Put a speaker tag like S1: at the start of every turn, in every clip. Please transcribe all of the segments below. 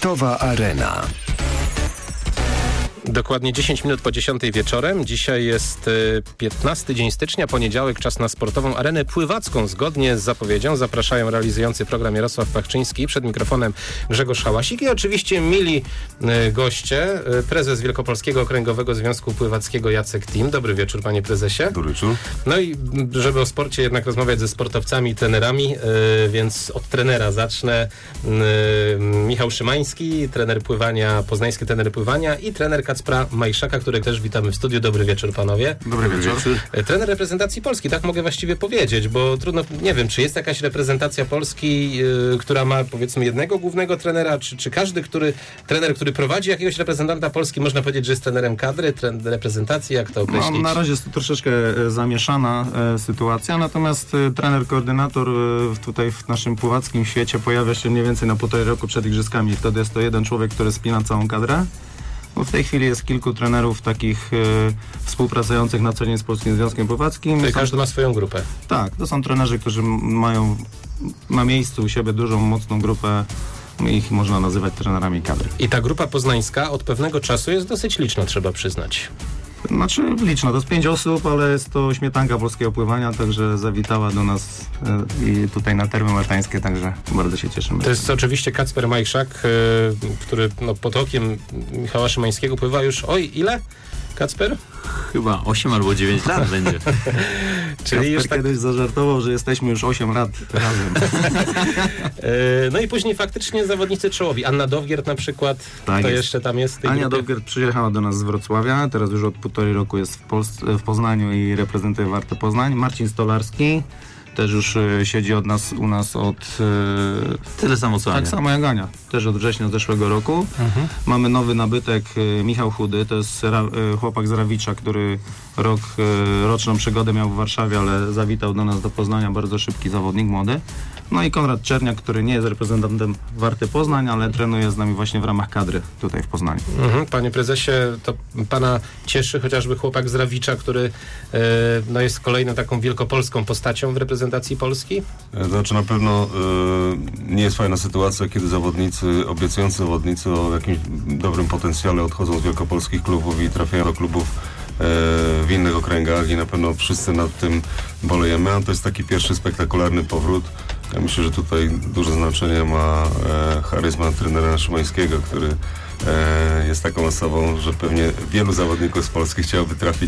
S1: Sportowa Arena.
S2: Dokładnie 10 minut po 10 wieczorem. Dzisiaj jest 15 dzień stycznia, poniedziałek, czas na sportową arenę pływacką. Zgodnie z zapowiedzią zapraszają realizujący program Jarosław Pachczyński, przed mikrofonem Grzegorz Hałasik i oczywiście mili goście, prezes Wielkopolskiego Okręgowego Związku Pływackiego Jacek Tim. Dobry wieczór, panie prezesie.
S3: Dobry wieczór.
S2: No i żeby o sporcie jednak rozmawiać ze sportowcami i trenerami, więc od trenera zacznę. Michał Szymański, trener pływania, poznański trener pływania i trener Kacpra Majszaka, którego też witamy w studiu. Dobry wieczór, panowie.
S3: Dobry wieczór.
S2: Trener reprezentacji Polski, tak mogę właściwie powiedzieć, bo trudno, nie wiem, czy jest jakaś reprezentacja Polski, która ma, powiedzmy, jednego głównego trenera, czy każdy trener, który prowadzi jakiegoś reprezentanta Polski, można powiedzieć, że jest trenerem kadry, reprezentacji, jak to określić?
S4: No, na razie jest to troszeczkę zamieszana sytuacja, natomiast trener koordynator tutaj w naszym pływackim świecie pojawia się mniej więcej na 1,5 roku przed igrzyskami. Wtedy jest to jeden człowiek, który spina całą kadrę. Bo w tej chwili jest kilku trenerów takich współpracujących na co dzień z Polskim Związkiem Pływackim.
S2: Czyli każdy ma swoją grupę.
S4: Tak, to są trenerzy, którzy mają na miejscu u siebie dużą, mocną grupę. Ich można nazywać trenerami kadry.
S2: I ta grupa poznańska od pewnego czasu jest dosyć liczna, trzeba przyznać.
S4: Znaczy liczna, to jest 5 osób, ale jest to śmietanka polskiego pływania, także zawitała do nas i tutaj na Termy Maltańskie, także bardzo się cieszymy.
S2: To jest oczywiście Kacper Majszak, który pod okiem Michała Szymańskiego pływa już, ile? Kacper?
S5: Chyba 8 albo 9 lat będzie.
S4: Czyli już tak... kiedyś zażartował, że jesteśmy już 8 lat razem.
S2: No i później faktycznie zawodnicy czołowi. Anna Dowgiert na przykład, tak to jest. Jeszcze tam jest.
S4: Ania Dowgiert przyjechała do nas z Wrocławia, teraz już od 1,5 roku jest w Poznaniu i reprezentuje Wartę Poznań. Marcin Stolarski też już siedzi u nas od...
S5: Tyle samo co Ania.
S4: Tak samo jak Ania. Też od września zeszłego roku. Mamy nowy nabytek, Michał Chudy. To jest chłopak z Rawicza, który roczną przygodę miał w Warszawie, ale zawitał do nas do Poznania. Bardzo szybki zawodnik, młody. No i Konrad Czerniak, który nie jest reprezentantem Warty Poznań, ale trenuje z nami właśnie w ramach kadry tutaj w Poznaniu.
S2: Panie prezesie, to pana cieszy chociażby chłopak z Rawicza, który jest kolejną taką wielkopolską postacią w reprezentacji Polski?
S3: Znaczy na pewno nie jest fajna sytuacja, kiedy obiecujący zawodnicy o jakimś dobrym potencjale odchodzą z wielkopolskich klubów i trafiają do klubów w innych okręgach i na pewno wszyscy nad tym bolejemy, a to jest taki pierwszy spektakularny powrót. Ja myślę, że tutaj duże znaczenie ma charyzma trenera Szymańskiego, który jest taką osobą, że pewnie wielu zawodników z Polski chciałoby trafić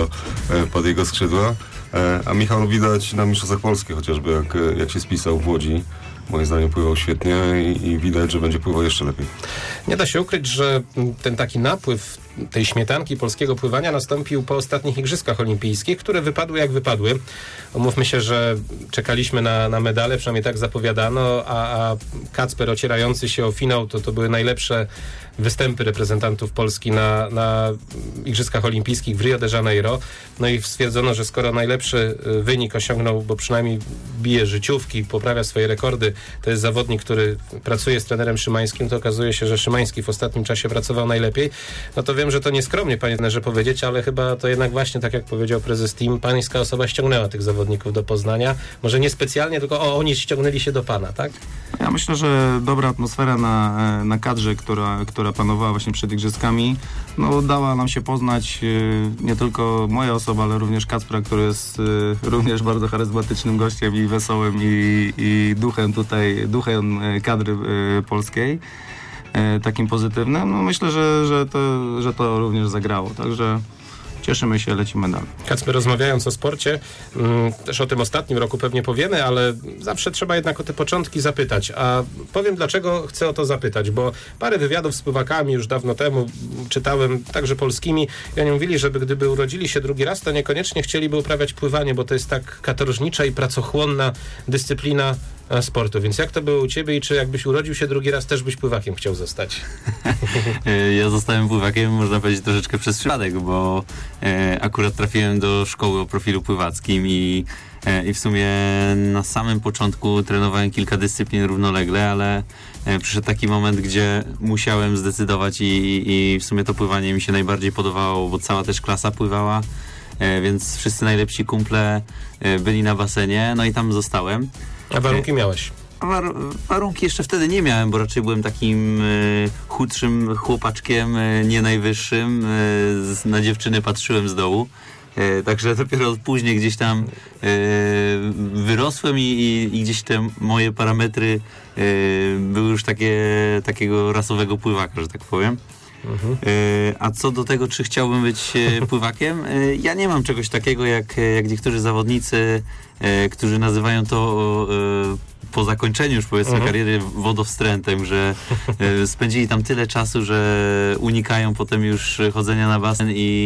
S3: pod jego skrzydła. A Michał widać na Mistrzostwach Polskich chociażby, jak się spisał w Łodzi. Moim zdaniem pływał świetnie i widać, że będzie pływał jeszcze lepiej.
S2: Nie da się ukryć, że ten taki napływ tej śmietanki polskiego pływania nastąpił po ostatnich Igrzyskach Olimpijskich, które wypadły jak wypadły. Umówmy się, że czekaliśmy na medale, przynajmniej tak zapowiadano, a Kacper ocierający się o finał, to były najlepsze występy reprezentantów Polski na Igrzyskach Olimpijskich w Rio de Janeiro. No i stwierdzono, że skoro najlepszy wynik osiągnął, bo przynajmniej bije życiówki, poprawia swoje rekordy, to jest zawodnik, który pracuje z trenerem Szymańskim, to okazuje się, że Szymański w ostatnim czasie pracował najlepiej. No to wiem, że to nieskromnie, panie trenerze, powiedzieć, ale chyba to jednak właśnie, tak jak powiedział prezes Tim, pańska osoba ściągnęła tych zawodników do Poznania. Może nie specjalnie, tylko oni ściągnęli się do pana, tak?
S4: Ja myślę, że dobra atmosfera na kadrze, która panowała właśnie przed Igrzyskami, dała nam się poznać nie tylko moja osoba, ale również Kacpra, który jest również bardzo charyzmatycznym gościem i wesołym i duchem kadry polskiej, takim pozytywnym. Myślę, że to również zagrało, także cieszymy się, lecimy dalej.
S2: Kacper, rozmawiając o sporcie, też o tym ostatnim roku pewnie powiemy, ale zawsze trzeba jednak o te początki zapytać. A powiem, dlaczego chcę o to zapytać, bo parę wywiadów z pływakami już dawno temu czytałem, także polskimi, i oni mówili, że gdyby urodzili się drugi raz, to niekoniecznie chcieliby uprawiać pływanie, bo to jest tak katorżnicza i pracochłonna dyscyplina sportu. Więc jak to było u ciebie i czy jakbyś urodził się drugi raz, też byś pływakiem chciał zostać?
S5: Ja zostałem pływakiem, można powiedzieć, troszeczkę przez przypadek, bo akurat trafiłem do szkoły o profilu pływackim i w sumie na samym początku trenowałem kilka dyscyplin równolegle, ale przyszedł taki moment, gdzie musiałem zdecydować i w sumie to pływanie mi się najbardziej podobało, bo cała też klasa pływała, więc wszyscy najlepsi kumple byli na basenie, no i tam zostałem.
S2: A warunki miałeś?
S5: Warunki jeszcze wtedy nie miałem, bo raczej byłem takim chudszym chłopaczkiem, nie najwyższym. Na dziewczyny patrzyłem z dołu. Także dopiero później gdzieś tam wyrosłem i gdzieś te moje parametry były już takiego rasowego pływaka, że tak powiem. A co do tego, czy chciałbym być pływakiem, ja nie mam czegoś takiego jak niektórzy zawodnicy, którzy nazywają to po zakończeniu już powiedzmy kariery wodowstrętem, że spędzili tam tyle czasu, że unikają potem już chodzenia na basen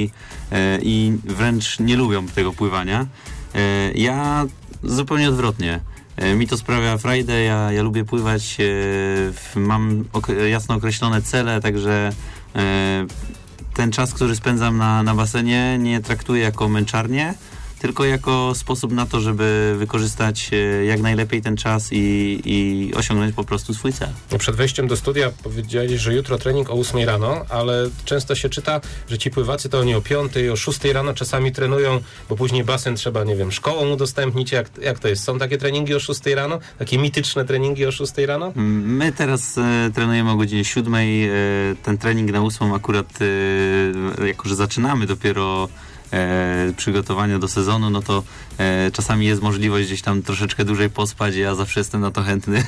S5: i wręcz nie lubią tego pływania. Ja zupełnie odwrotnie. Mi to sprawia frajdę, ja lubię pływać, mam jasno określone cele, także ten czas, który spędzam na basenie, nie traktuję jako męczarnię, tylko jako sposób na to, żeby wykorzystać jak najlepiej ten czas i osiągnąć po prostu swój cel.
S2: Przed wejściem do studia powiedzieli, że jutro trening o 8 rano, ale często się czyta, że ci pływacy to oni o 5, o 6 rano czasami trenują, bo później basen trzeba, nie wiem, szkołą udostępnić. Jak to jest? Są takie treningi o 6 rano? Takie mityczne treningi o 6 rano?
S5: My teraz trenujemy o godzinie 7. Ten trening na 8 akurat, jako że zaczynamy dopiero przygotowania do sezonu, no to czasami jest możliwość gdzieś tam troszeczkę dłużej pospać. Ja zawsze jestem na to chętny.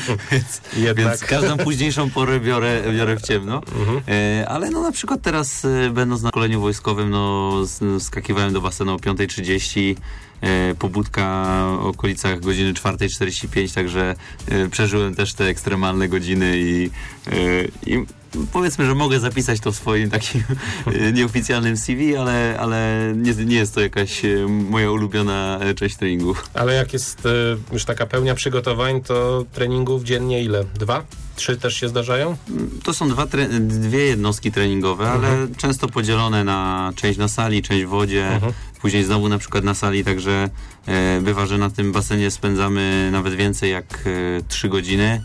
S5: więc każdą późniejszą porę biorę w ciemno. Ale no na przykład teraz będąc na szkoleniu wojskowym, no skakiwałem do basenu o 5:30, pobudka w okolicach godziny 4:45, także przeżyłem też te ekstremalne godziny i powiedzmy, że mogę zapisać to w swoim takim nieoficjalnym CV, ale nie jest to jakaś moja ulubiona część treningu.
S2: Ale jak jest już taka pełnia przygotowań, to treningów dziennie ile? 2? 3 też się zdarzają?
S5: To są dwie jednostki treningowe, ale często podzielone na część na sali, część w wodzie, później znowu na przykład na sali, także bywa, że na tym basenie spędzamy nawet więcej jak 3 godziny.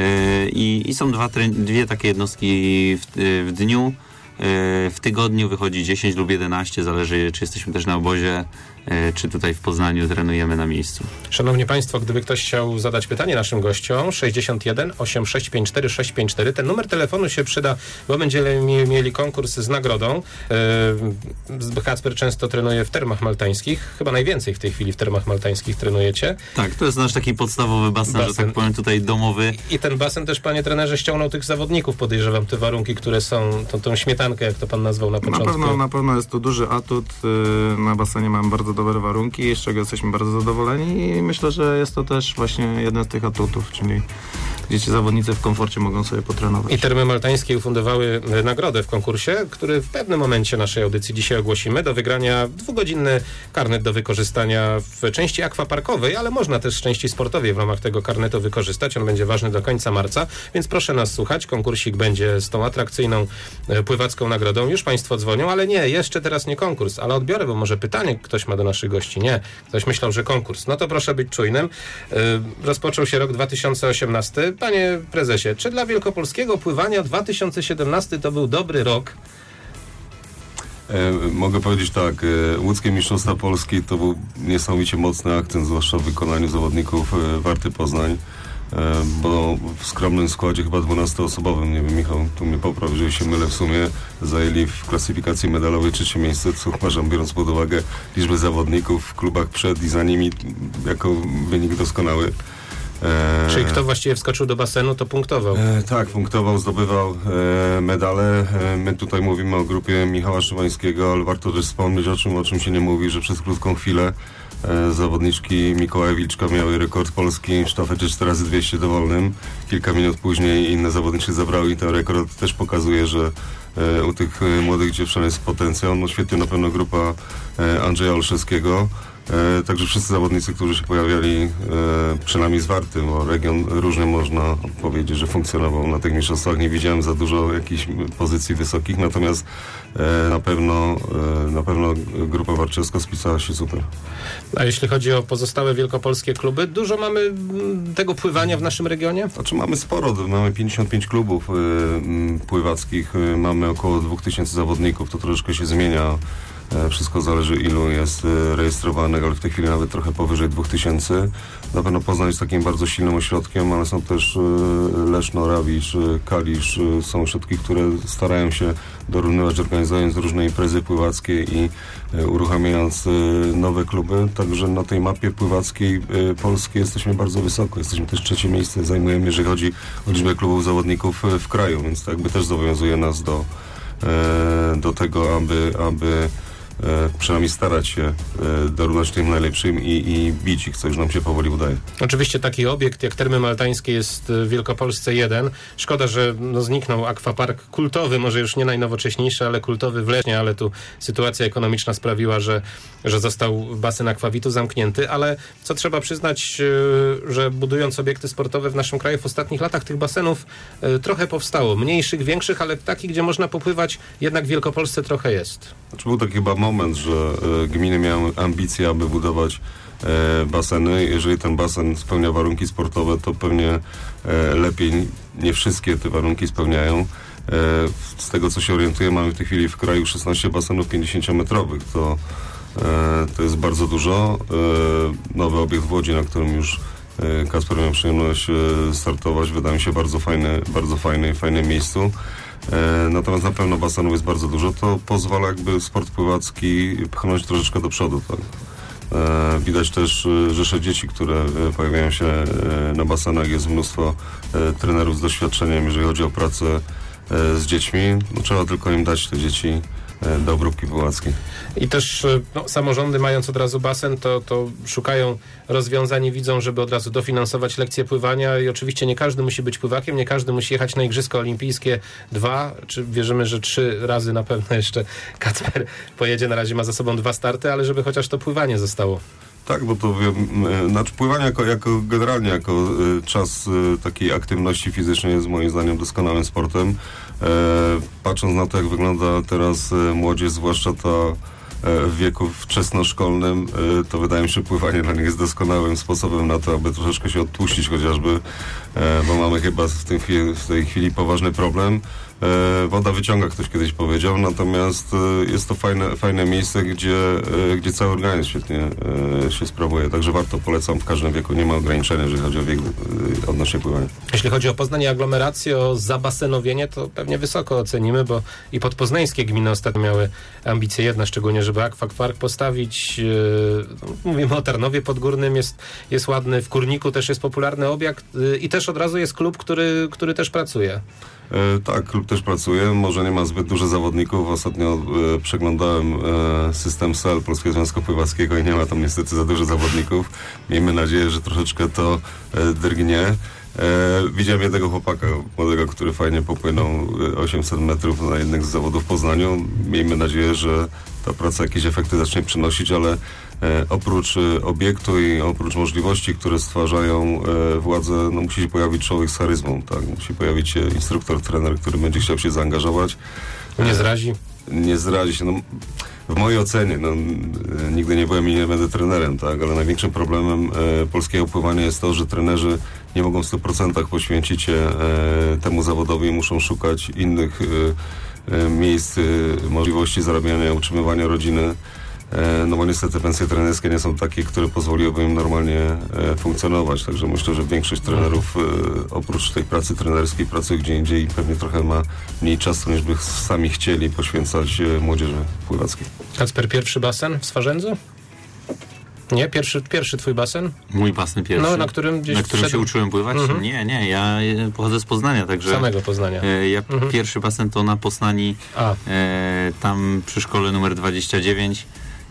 S5: I są dwie takie jednostki w dniu. W tygodniu wychodzi 10 lub 11, zależy czy jesteśmy też na obozie, czy tutaj w Poznaniu trenujemy na miejscu.
S2: Szanowni Państwo, gdyby ktoś chciał zadać pytanie naszym gościom, 61 8654 654, ten numer telefonu się przyda, bo będziemy mieli konkurs z nagrodą. Kacper często trenuje w Termach Maltańskich, chyba najwięcej w tej chwili w Termach Maltańskich trenujecie.
S5: Tak, to jest nasz taki podstawowy basen, że tak powiem tutaj domowy.
S2: I ten basen też, panie trenerze, ściągnął tych zawodników, podejrzewam, te warunki, które są, tą śmietankę, jak to pan nazwał na początku.
S4: Na pewno jest to duży atut. Na basenie mamy bardzo dobre warunki, z czego jesteśmy bardzo zadowoleni i myślę, że jest to też właśnie jeden z tych atutów, czyli gdzie ci zawodnicy w komforcie mogą sobie potrenować.
S2: I Termy Maltańskie ufundowały nagrodę w konkursie, który w pewnym momencie naszej audycji dzisiaj ogłosimy. Do wygrania 2-godzinny karnet do wykorzystania w części akwaparkowej, ale można też w części sportowej w ramach tego karnetu wykorzystać. On będzie ważny do końca marca, więc proszę nas słuchać. Konkursik będzie z tą atrakcyjną pływacką nagrodą. Już Państwo dzwonią, ale nie, jeszcze teraz nie konkurs, ale odbiorę, bo może pytanie ktoś ma do naszych gości. Nie, ktoś myślał, że konkurs. No to proszę być czujnym. Rozpoczął się rok 2018. Panie prezesie, czy dla wielkopolskiego pływania 2017 to był dobry rok?
S3: Mogę powiedzieć tak, łódzkie Mistrzostwa Polski to był niesamowicie mocny akcent, zwłaszcza w wykonaniu zawodników Warty Poznań, bo w skromnym składzie chyba 12-osobowym, nie wiem, Michał, tu mnie popraw, jeżeli się mylę, w sumie zajęli w klasyfikacji medalowej 3. miejsce, co uważam, biorąc pod uwagę liczbę zawodników w klubach przed i za nimi, jako wynik doskonały.
S2: Czyli kto właściwie wskoczył do basenu, to punktował.
S3: Tak, punktował, zdobywał medale. My tutaj mówimy o grupie Michała Szymańskiego, ale warto też wspomnieć o czym się nie mówi, że przez krótką chwilę zawodniczki Mikołaja Wilczka miały rekord Polski w sztafecie 4x200 dowolnym. Kilka minut później inne zawodniczki zabrały i ten rekord też pokazuje, że u tych młodych dziewczyn jest potencjał. No świetnie na pewno grupa Andrzeja Olszewskiego. Także wszyscy zawodnicy, którzy się pojawiali przynajmniej z Warty, bo region różnie można powiedzieć, że funkcjonował na tych mistrzostwach. Nie widziałem za dużo jakichś pozycji wysokich, natomiast na pewno grupa warczewska spisała się super.
S2: A jeśli chodzi o pozostałe wielkopolskie kluby, dużo mamy tego pływania w naszym regionie?
S3: Znaczy mamy sporo, mamy 55 klubów pływackich, mamy około 2000 zawodników, to troszeczkę się zmienia Wszystko zależy, ilu jest rejestrowanych, ale w tej chwili nawet trochę powyżej 2000. Na pewno Poznań jest takim bardzo silnym ośrodkiem, ale są też Leszno, Rawicz, Kalisz. Są ośrodki, które starają się dorównywać, organizując różne imprezy pływackie i uruchamiając nowe kluby. Także na tej mapie pływackiej Polski jesteśmy bardzo wysoko. Jesteśmy też 3. miejsce zajmujemy, jeżeli chodzi o liczbę klubów zawodników w kraju, więc to jakby też zobowiązuje nas do tego, aby przynajmniej starać się dorównać tym najlepszym i bić ich, co już nam się powoli udaje.
S2: Oczywiście taki obiekt jak Termy Maltańskie jest w Wielkopolsce jeden. Szkoda, że zniknął akwapark kultowy, może już nie najnowocześniejszy, ale kultowy w Lesznie, ale tu sytuacja ekonomiczna sprawiła, że został basen akwawitu zamknięty, ale co trzeba przyznać, że budując obiekty sportowe w naszym kraju w ostatnich latach tych basenów trochę powstało. Mniejszych, większych, ale takich, gdzie można popływać, jednak w Wielkopolsce trochę jest.
S3: Znaczy był taki chyba moment, że gminy miały ambicje, aby budować baseny. Jeżeli ten basen spełnia warunki sportowe, to pewnie lepiej. Nie wszystkie te warunki spełniają. Z tego, co się orientuję, mamy w tej chwili w kraju 16 basenów 50-metrowych. To jest bardzo dużo. Nowy obiekt w Łodzi, na którym już Kacper miał przyjemność startować, wydaje mi się bardzo fajnym miejscu. Natomiast na pewno basenów jest bardzo dużo. To pozwala jakby sport pływacki pchnąć troszeczkę do przodu. Tak? Widać też rzesze dzieci, które pojawiają się na basenach. Jest mnóstwo trenerów z doświadczeniem, jeżeli chodzi o pracę z dziećmi. No, trzeba tylko im dać te dzieci do obróbki pływackiej.
S2: I też samorządy, mając od razu basen, to szukają rozwiązań i widzą, żeby od razu dofinansować lekcje pływania i oczywiście nie każdy musi być pływakiem, nie każdy musi jechać na Igrzyska Olimpijskie 2, czy wierzymy, że 3 razy na pewno jeszcze Kacper pojedzie, na razie ma za sobą 2 starty, ale żeby chociaż to pływanie zostało.
S3: Tak, bo to znaczy pływanie generalnie jako czas takiej aktywności fizycznej jest moim zdaniem doskonałym sportem. Patrząc na to, jak wygląda teraz młodzież, zwłaszcza ta w wieku wczesnoszkolnym, to wydaje mi się, że pływanie dla nich jest doskonałym sposobem na to, aby troszeczkę się odtłuścić chociażby, bo mamy chyba w tej chwili poważny problem. Woda wyciąga, ktoś kiedyś powiedział, natomiast jest to fajne miejsce, gdzie cały organizm świetnie się sprawuje, także polecam w każdym wieku, nie ma ograniczenia, jeżeli chodzi o wiek odnośnie pływania.
S2: Jeśli chodzi o Poznań i aglomerację, o zabasenowienie, to pewnie wysoko ocenimy, bo i podpoznańskie gminy ostatnio miały ambicje jedne, szczególnie, żeby akwapark postawić. Mówimy o Tarnowie Podgórnym, jest ładny, w Kurniku też jest popularny obiekt i też od razu jest klub, który też pracuje.
S3: Tak, klub też pracuje, może nie ma zbyt dużo zawodników. Ostatnio przeglądałem system SEL Polskiego Związku Pływackiego i nie ma tam niestety za dużo zawodników. Miejmy nadzieję, że troszeczkę to drgnie. Widziałem jednego chłopaka młodego, który fajnie popłynął 800 metrów na jednym z zawodów w Poznaniu. Miejmy nadzieję, że ta praca jakieś efekty zacznie przynosić, ale oprócz obiektu i oprócz możliwości, które stwarzają władze, musi się pojawić człowiek z charyzmą, tak? Musi pojawić się instruktor, trener, który będzie chciał się zaangażować.
S2: Nie zrazi? Nie
S3: zrazi się. W mojej ocenie, nigdy nie byłem i nie będę trenerem, tak? Ale największym problemem polskiego pływania jest to, że trenerzy nie mogą w 100% poświęcić się temu zawodowi i muszą szukać innych miejsc, możliwości zarabiania, utrzymywania rodziny. No bo niestety pensje trenerskie nie są takie, które pozwoliłyby im normalnie funkcjonować. Także myślę, że większość trenerów oprócz tej pracy trenerskiej pracuje gdzie indziej i pewnie trochę ma mniej czasu, niż by sami chcieli poświęcać młodzieży pływackiej.
S2: Kacper, pierwszy basen w Swarzędzu? Nie? Pierwszy twój basen?
S5: Mój basen pierwszy?
S2: No, na którym
S5: się uczyłem pływać? Nie, ja pochodzę z Poznania, także...
S2: Samego Poznania.
S5: Pierwszy basen to na Poznani, tam przy szkole numer 29.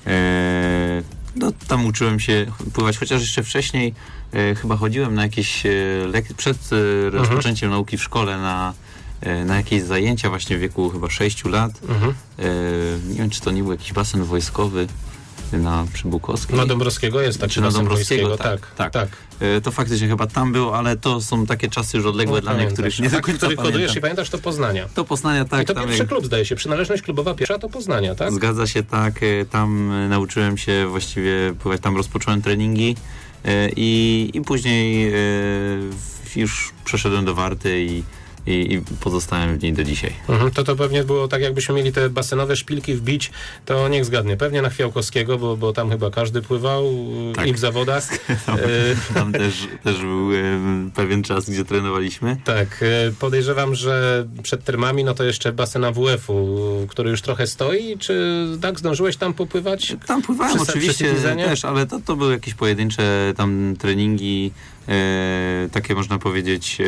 S5: Tam uczyłem się pływać, chociaż jeszcze wcześniej chyba chodziłem na jakieś lekcje, przed rozpoczęciem nauki w szkole na jakieś zajęcia właśnie w wieku chyba 6 lat. Nie wiem, czy to nie był jakiś basen wojskowy przy Bukowskiej.
S2: Na Dąbrowskiego jest taki basen wojskiego, tak.
S5: To faktycznie chyba tam był, ale to są takie czasy już odległe dla mnie, których nie do końca
S2: pamiętam. Kodujesz i pamiętasz, to Poznania.
S5: To Poznania, tak.
S2: I to pierwszy klub, zdaje się, przynależność klubowa pierwsza to Poznania, tak?
S5: Zgadza się, tak. Tam nauczyłem się właściwie pływać, tam rozpocząłem treningi i później już przeszedłem do Warty i pozostałem w niej do dzisiaj.
S2: To pewnie było tak, jakbyśmy mieli te basenowe szpilki wbić, to niech zgadnę. Pewnie na Chwiałkowskiego, bo tam chyba każdy pływał i w zawodach.
S5: Tam też był pewien czas, gdzie trenowaliśmy.
S2: Tak, podejrzewam, że przed termami to jeszcze basen AWF-u, który już trochę stoi, czy tak zdążyłeś tam popływać?
S5: Tam pływałem oczywiście też, ale to były jakieś pojedyncze tam treningi, takie można powiedzieć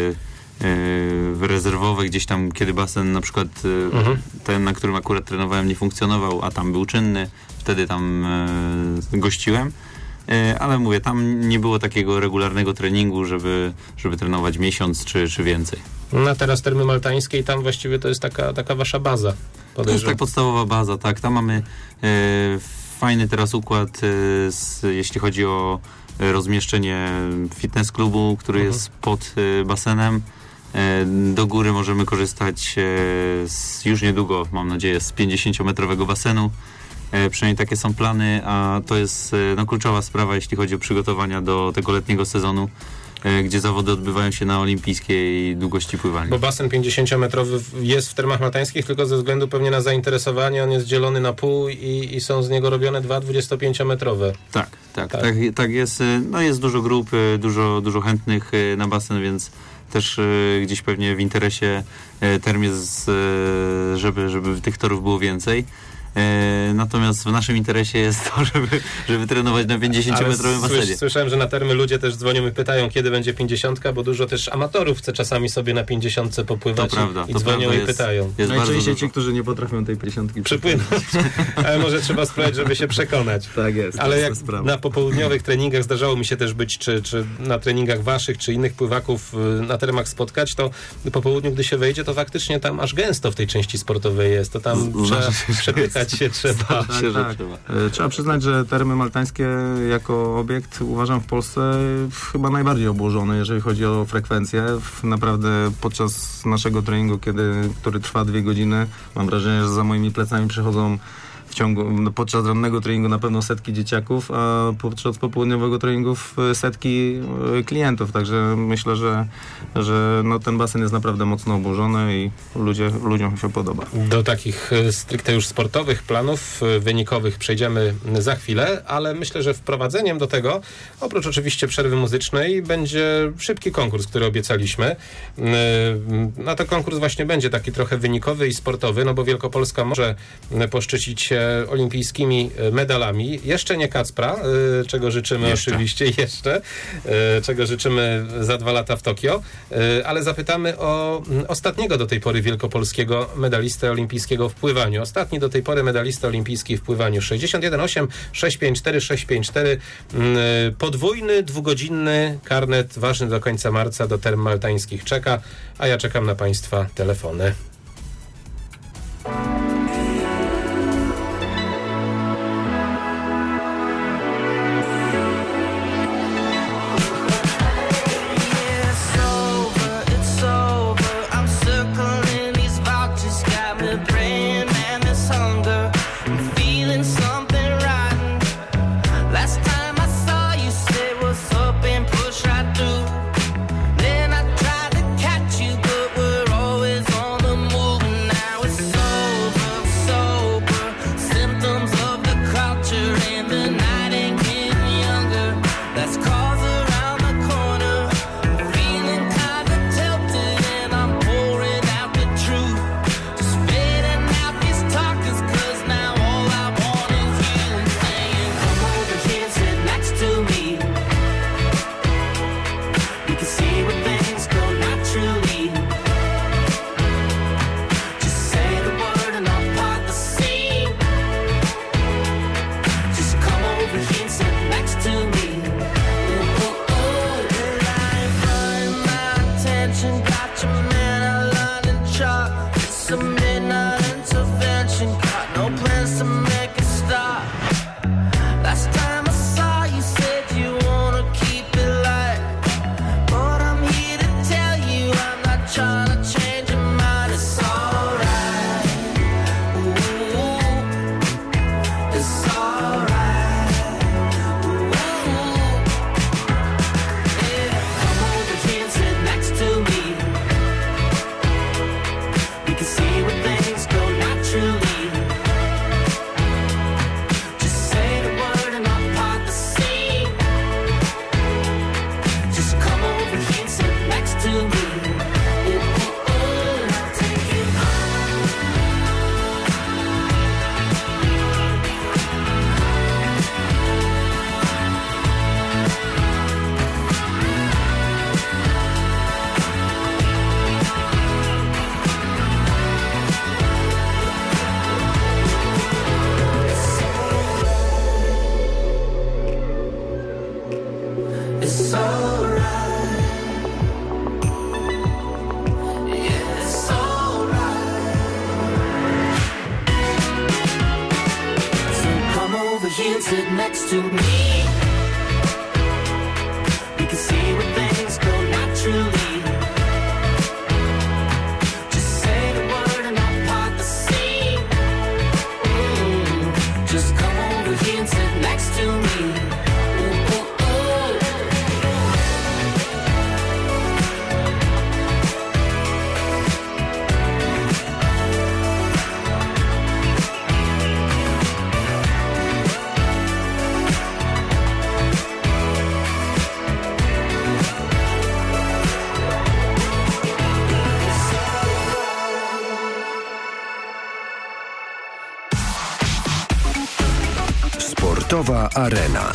S5: rezerwowe, gdzieś tam, kiedy basen na przykład ten, na którym akurat trenowałem, nie funkcjonował, a tam był czynny, wtedy tam gościłem. Ale mówię, tam nie było takiego regularnego treningu, żeby trenować miesiąc czy więcej.
S2: No a teraz Termy Maltańskie i tam właściwie to jest taka wasza baza.
S5: To jest tak podstawowa baza, tak. Tam mamy fajny teraz układ, jeśli chodzi o rozmieszczenie fitness klubu, który jest pod basenem. Do góry możemy korzystać już niedługo, mam nadzieję, z 50-metrowego basenu. Przynajmniej takie są plany, a to jest kluczowa sprawa, jeśli chodzi o przygotowania do tego letniego sezonu, gdzie zawody odbywają się na olimpijskiej długości pływania.
S2: Bo basen 50-metrowy jest w Termach Maltańskich, tylko ze względu pewnie na zainteresowanie, on jest dzielony na pół i są z niego robione 2 25-metrowe.
S5: Tak jest. No jest dużo grup, dużo chętnych na basen, więc też gdzieś pewnie w interesie Term jest, żeby tych torów było więcej. Natomiast w naszym interesie jest to, żeby trenować na 50-metrowym basenie.
S2: Słyszałem, że na Termy ludzie też dzwonią i pytają, kiedy będzie 50, bo dużo też amatorów chce czasami sobie na 50 popływać.
S5: To prawda,
S2: i dzwonią i pytają.
S4: Najczęściej ci, którzy nie potrafią tej 50
S2: przypłynąć. Ale może trzeba spróbować, żeby się przekonać.
S4: Tak jest.
S2: Ale jak na popołudniowych treningach zdarzało mi się też być, czy na treningach waszych, czy innych pływaków na Termach spotkać, to po południu, gdy się wejdzie, to faktycznie tam aż gęsto w tej części sportowej jest. To tam trzeba przepytać się trzeba.
S4: Trzeba przyznać, że Termy Maltańskie jako obiekt uważam w Polsce chyba najbardziej obłożony, jeżeli chodzi o frekwencję. Naprawdę podczas naszego treningu, który trwa 2 godziny, mam wrażenie, że za moimi plecami przychodzą podczas rannego treningu na pewno setki dzieciaków, a podczas popołudniowego treningu setki klientów. Także myślę, że ten basen jest naprawdę mocno obłożony i ludziom się podoba.
S2: Do takich stricte już sportowych planów wynikowych przejdziemy za chwilę, ale myślę, że wprowadzeniem do tego, oprócz oczywiście przerwy muzycznej, będzie szybki konkurs, który obiecaliśmy. To konkurs właśnie będzie taki trochę wynikowy i sportowy, bo Wielkopolska może poszczycić się olimpijskimi medalami. Jeszcze nie Kacpra, czego życzymy oczywiście jeszcze, czego życzymy za 2 lata w Tokio, ale zapytamy o ostatniego do tej pory wielkopolskiego medalistę olimpijskiego w pływaniu. Ostatni do tej pory medalista olimpijski w pływaniu. 61,8, 654, 654. Podwójny, 2-godzinny karnet ważny do końca marca do Term Maltańskich czeka, a ja czekam na Państwa telefony.
S1: Then I tried to catch you, but we're always on the move. over here and sit next to me. We can see where things go naturally. Just say the word and I'll part the sea. Just come over here and sit next to me.
S6: Sportowa Arena.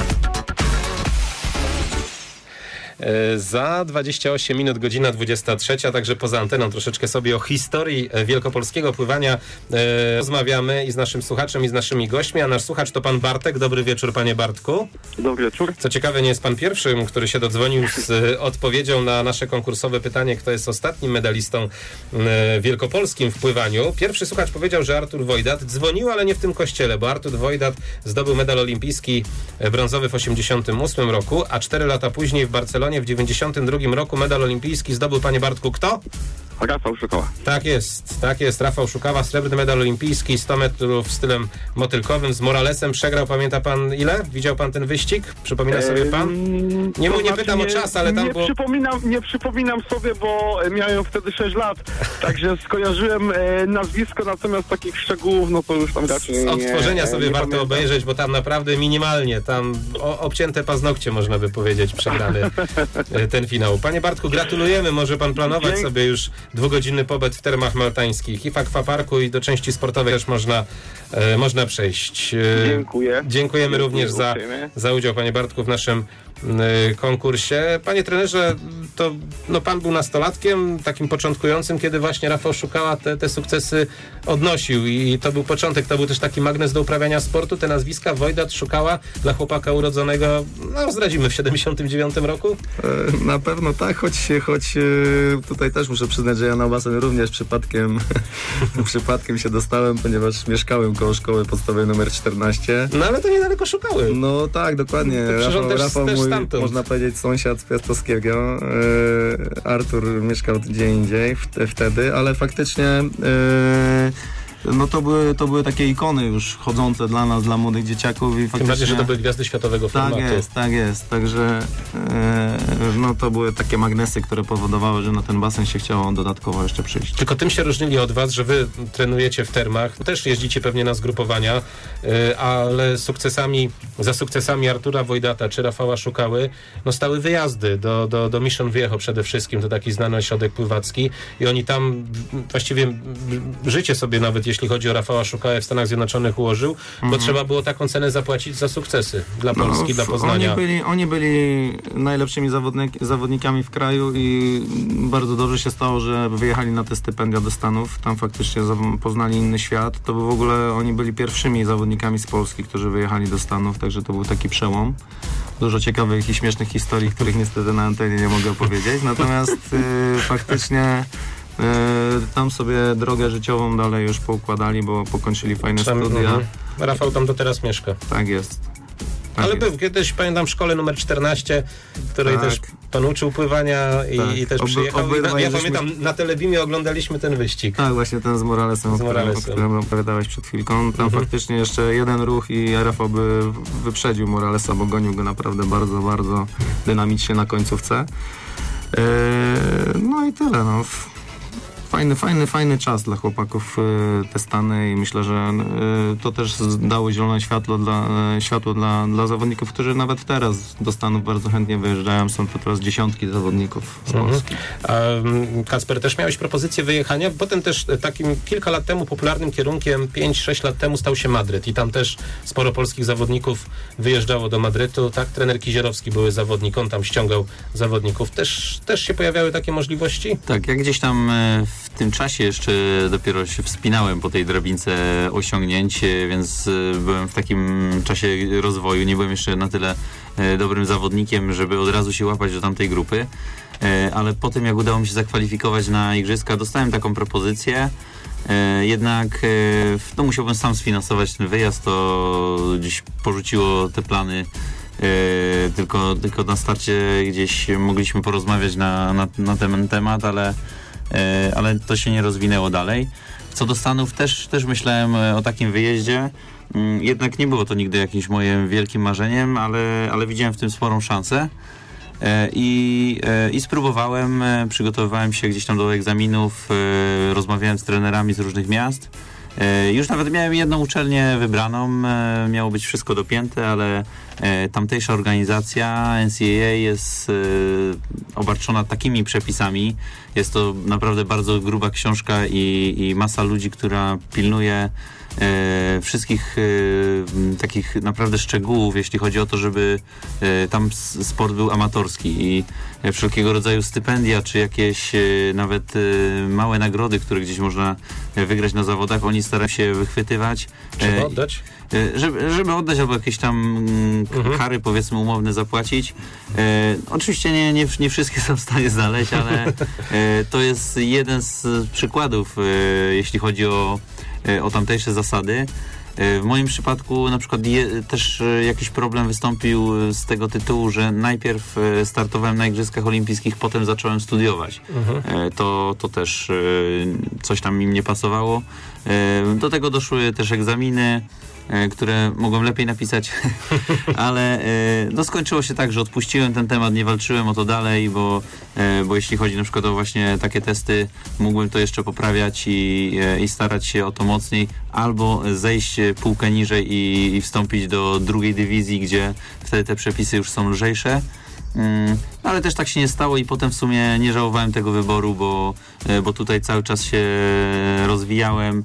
S2: Za 28 minut, godzina 23, także poza anteną troszeczkę sobie o historii wielkopolskiego pływania rozmawiamy i z naszym słuchaczem, i z naszymi gośćmi, a nasz słuchacz to pan Bartek. Dobry wieczór, panie Bartku.
S7: Dobry wieczór.
S2: Co ciekawe, nie jest pan pierwszym, który się dodzwonił z odpowiedzią na nasze konkursowe pytanie, kto jest ostatnim medalistą wielkopolskim w pływaniu. Pierwszy słuchacz powiedział, że Artur Wojdat. Dzwonił, ale nie w tym kościele, bo Artur Wojdat zdobył medal olimpijski brązowy w 1988 roku, a 4 lata później w Barcelonie w 1992 roku medal olimpijski zdobył, panie Bartku, kto?
S7: Rafał Szukała.
S2: Tak jest, Rafał Szukawa, srebrny medal olimpijski, 100 metrów stylem motylkowym z Moralesem przegrał, pamięta pan ile? Widział pan ten wyścig? Przypomina sobie pan? Nie pytam o czas, ale tam było...
S7: Nie przypominam sobie, bo miałem wtedy 6 lat, także skojarzyłem nazwisko, natomiast takich szczegółów, no to już tam raczej
S2: z odtworzenia sobie
S7: nie
S2: warto
S7: pamiętam.
S2: obejrzeć, bo tam naprawdę minimalnie, tam obcięte paznokcie, można by powiedzieć, przegrany ten finał. Panie Bartku, gratulujemy, może pan planować sobie już 2-godzinny pobyt w termach maltańskich i w akwaparku, i do części sportowej też można przejść.
S7: Dziękuję.
S2: Dziękujemy również za udział, panie Bartku, w naszym konkursie. Panie trenerze, to pan był nastolatkiem, takim początkującym, kiedy właśnie Rafał Szukała te sukcesy odnosił i to był początek, to był też taki magnes do uprawiania sportu, te nazwiska Wojdat, Szukała, dla chłopaka urodzonego, zdradzimy, w 79 roku?
S4: Na pewno tak, choć tutaj też muszę przyznać, że ja na basen również przypadkiem się dostałem, ponieważ mieszkałem koło szkoły podstawowej numer 14.
S2: No ale to niedaleko Szukały.
S4: No tak, dokładnie. Rafał mój, można powiedzieć, sąsiad z Piastowskiego. Artur mieszkał gdzie indziej wtedy, ale faktycznie no to były takie ikony już chodzące dla nas, dla młodych dzieciaków. I
S2: tym bardziej, że to były gwiazdy światowego formatu.
S4: Tak jest. Także no to były takie magnesy, które powodowały, że na ten basen się chciało dodatkowo jeszcze przyjść.
S2: Tylko tym się różnili od was, że wy trenujecie w termach, też jeździcie pewnie na zgrupowania, ale za sukcesami Artura Wojdata czy Rafała Szukały, stały wyjazdy do Mission Viejo przede wszystkim, to taki znany ośrodek pływacki i oni tam właściwie życie sobie nawet, jeśli chodzi o Rafała Szukałę, w Stanach Zjednoczonych ułożył, bo trzeba było taką cenę zapłacić za sukcesy dla Polski, dla Poznania.
S4: Oni byli najlepszymi zawodnikami w kraju i bardzo dobrze się stało, że wyjechali na te stypendia do Stanów. Tam faktycznie poznali inny świat. To był w ogóle, oni byli pierwszymi zawodnikami z Polski, którzy wyjechali do Stanów, także to był taki przełom. Dużo ciekawych i śmiesznych historii, których niestety na antenie nie mogę opowiedzieć. Natomiast faktycznie tam sobie drogę życiową dalej już poukładali, bo pokończyli fajne studia.
S2: Rafał tam do teraz mieszka.
S4: Tak jest.
S2: Ale był kiedyś, pamiętam, w szkole numer 14, w której też pan uczył pływania i też przyjechał. Ja pamiętam, na Telebimie oglądaliśmy ten wyścig.
S4: Tak, właśnie ten z Moralesem, o którym opowiadałeś przed chwilką. Tam faktycznie jeszcze jeden ruch i Rafał by wyprzedził Moralesa, bo gonił go naprawdę bardzo, bardzo dynamicznie na końcówce. No i tyle, Fajny czas dla chłopaków te Stany i myślę, że to też dało zielone światło dla zawodników, którzy nawet teraz do Stanów bardzo chętnie wyjeżdżają. Są to teraz dziesiątki zawodników z Polski.
S2: A Kacper, też miałeś propozycję wyjechania? Potem też takim kilka lat temu popularnym kierunkiem, 5-6 lat temu stał się Madryt i tam też sporo polskich zawodników wyjeżdżało do Madrytu. Tak, trener Kizierowski były zawodnik, on tam ściągał zawodników. Też się pojawiały takie możliwości?
S5: Tak, ja gdzieś tam w tym czasie jeszcze dopiero się wspinałem po tej drabince osiągnięć, więc byłem w takim czasie rozwoju. Nie byłem jeszcze na tyle dobrym zawodnikiem, żeby od razu się łapać do tamtej grupy. Ale po tym, jak udało mi się zakwalifikować na igrzyska, dostałem taką propozycję. Jednak musiałbym sam sfinansować ten wyjazd, to gdzieś porzuciło te plany. Tylko na starcie gdzieś mogliśmy porozmawiać na ten temat, ale to się nie rozwinęło dalej. Co do Stanów też myślałem o takim wyjeździe. Jednak nie było to nigdy jakimś moim wielkim marzeniem, ale widziałem w tym sporą szansę. I spróbowałem, przygotowywałem się gdzieś tam do egzaminów, rozmawiałem z trenerami z różnych miast. Już nawet miałem jedną uczelnię wybraną, miało być wszystko dopięte, ale tamtejsza organizacja NCAA jest obarczona takimi przepisami. Jest to naprawdę bardzo gruba książka i masa ludzi, która pilnuje wszystkich takich naprawdę szczegółów, jeśli chodzi o to, żeby tam sport był amatorski i wszelkiego rodzaju stypendia, czy jakieś nawet małe nagrody, które gdzieś można wygrać na zawodach, oni starają się wychwytywać.
S2: Trzeba oddać?
S5: Żeby oddać albo jakieś tam kary, powiedzmy, umowne zapłacić. Oczywiście nie wszystkie są w stanie znaleźć, ale to jest jeden z przykładów, jeśli chodzi o tamtejsze zasady. W moim przypadku na przykład też jakiś problem wystąpił z tego tytułu, że najpierw startowałem na Igrzyskach Olimpijskich, potem zacząłem studiować. To też coś tam mi nie pasowało. Do tego doszły też egzaminy, które mogłem lepiej napisać, ale skończyło się tak, że odpuściłem ten temat, nie walczyłem o to dalej, bo jeśli chodzi na przykład o właśnie takie testy, mógłbym to jeszcze poprawiać i starać się o to mocniej, albo zejść półkę niżej i wstąpić do drugiej dywizji, gdzie wtedy te przepisy już są lżejsze. Ale też tak się nie stało i potem w sumie nie żałowałem tego wyboru, bo tutaj cały czas się rozwijałem